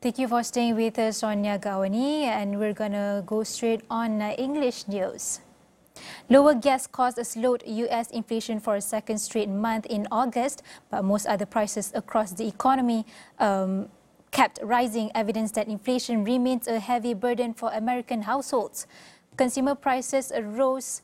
Thank you for staying with us on Niagawani, and we're going to go straight on English news. Lower gas costs slowed US inflation for a second straight month in August, but most other prices across the economy kept rising, evidence that inflation remains a heavy burden for American households. Consumer prices rose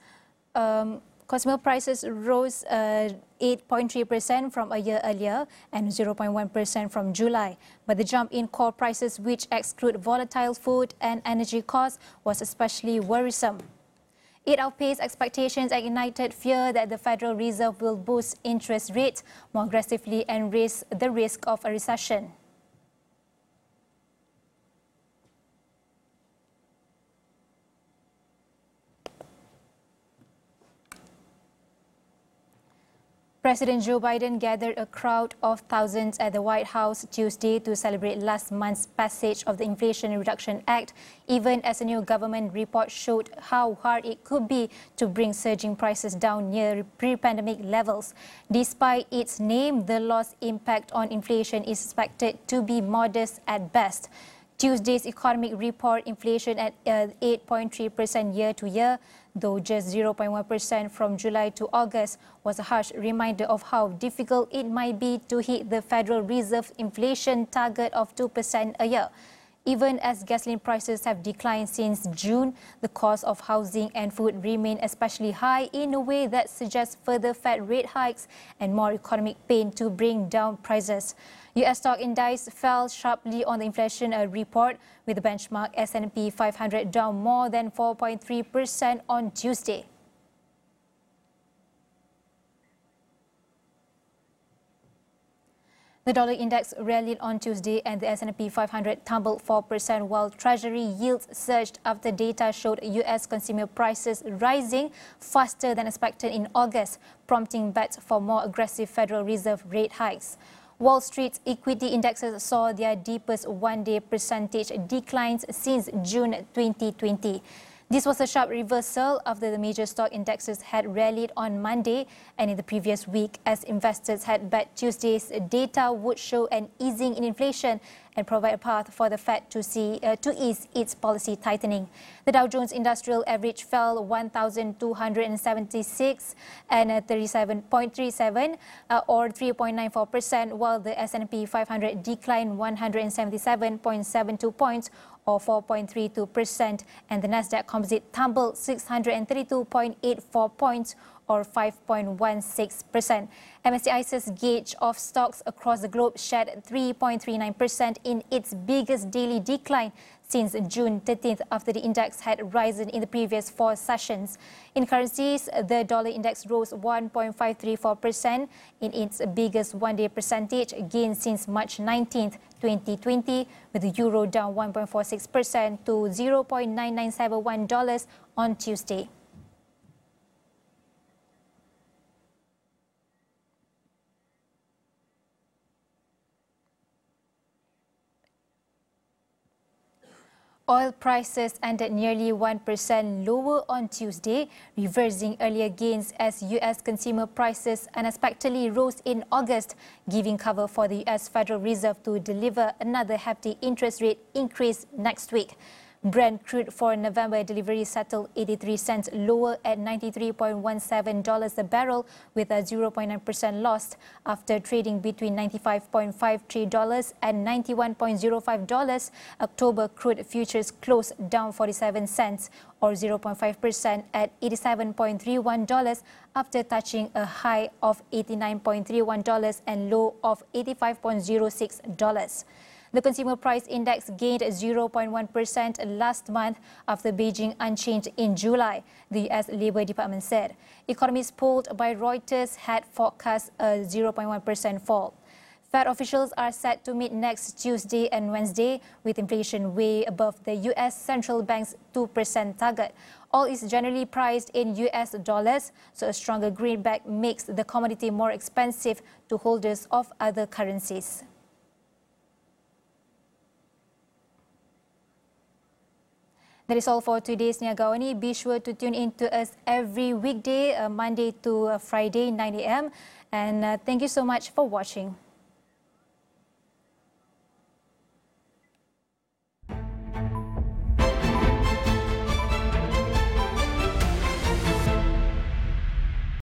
8.3% from a year earlier and 0.1% from July. But the jump in core prices, which exclude volatile food and energy costs, was especially worrisome. It outpaced expectations and ignited fear that the Federal Reserve will boost interest rates more aggressively and raise the risk of a recession. President Joe Biden gathered a crowd of thousands at the White House Tuesday to celebrate last month's passage of the Inflation Reduction Act, even as a new government report showed how hard it could be to bring surging prices down near pre-pandemic levels. Despite its name, the law's impact on inflation is expected to be modest at best. Tuesday's economic report inflation at 8.3% year-to-year, though just 0.1% from July to August, was a harsh reminder of how difficult it might be to hit the Federal Reserve inflation target of 2% a year. Even as gasoline prices have declined since June, the cost of housing and food remain especially high in a way that suggests further Fed rate hikes and more economic pain to bring down prices. US stock index fell sharply on the inflation report, with the benchmark S&P 500 down more than 4.3% on Tuesday. The dollar index rallied on Tuesday and the S&P 500 tumbled 4%, while Treasury yields surged after data showed US consumer prices rising faster than expected in August, prompting bets for more aggressive Federal Reserve rate hikes. Wall Street's equity indexes saw their deepest one-day percentage declines since June 2020. This was a sharp reversal after the major stock indexes had rallied on Monday and in the previous week, as investors had bet Tuesday's data would show an easing in inflation and provide a path for the Fed to ease its policy tightening. The Dow Jones Industrial Average fell 1,276 and 37.37 or 3.94%, while the S&P 500 declined 177.72 points or 4.32%, and the Nasdaq Composite tumbled 632.84 points or 5.16%. MSCI's gauge of stocks across the globe shed 3.39% in its biggest daily decline since June 13th, after the index had risen in the previous 4 sessions. In currencies, the dollar index rose 1.534% in its biggest one-day percentage gain since March 19th, 2020, with the euro down 1.46% to $0.9971 on Tuesday. Oil prices ended nearly 1% lower on Tuesday, reversing earlier gains as US consumer prices unexpectedly rose in August, giving cover for the US Federal Reserve to deliver another hefty interest rate increase next week. Brent crude for November delivery settled 83 cents lower at $93.17 a barrel, with a 0.9% loss after trading between $95.53 and $91.05. October crude futures closed down 47 cents or 0.5% at $87.31 after touching a high of $89.31 and low of $85.06. The Consumer Price Index gained 0.1% last month after Beijing unchanged in July, the US Labor Department said. Economists polled by Reuters had forecast a 0.1% fall. Fed officials are set to meet next Tuesday and Wednesday, with inflation way above the US Central Bank's 2% target. Oil is generally priced in US dollars, so a stronger greenback makes the commodity more expensive to holders of other currencies. That is all for today's Niagawani. Be sure to tune in to us every weekday, Monday to Friday, 9 a.m. And thank you so much for watching.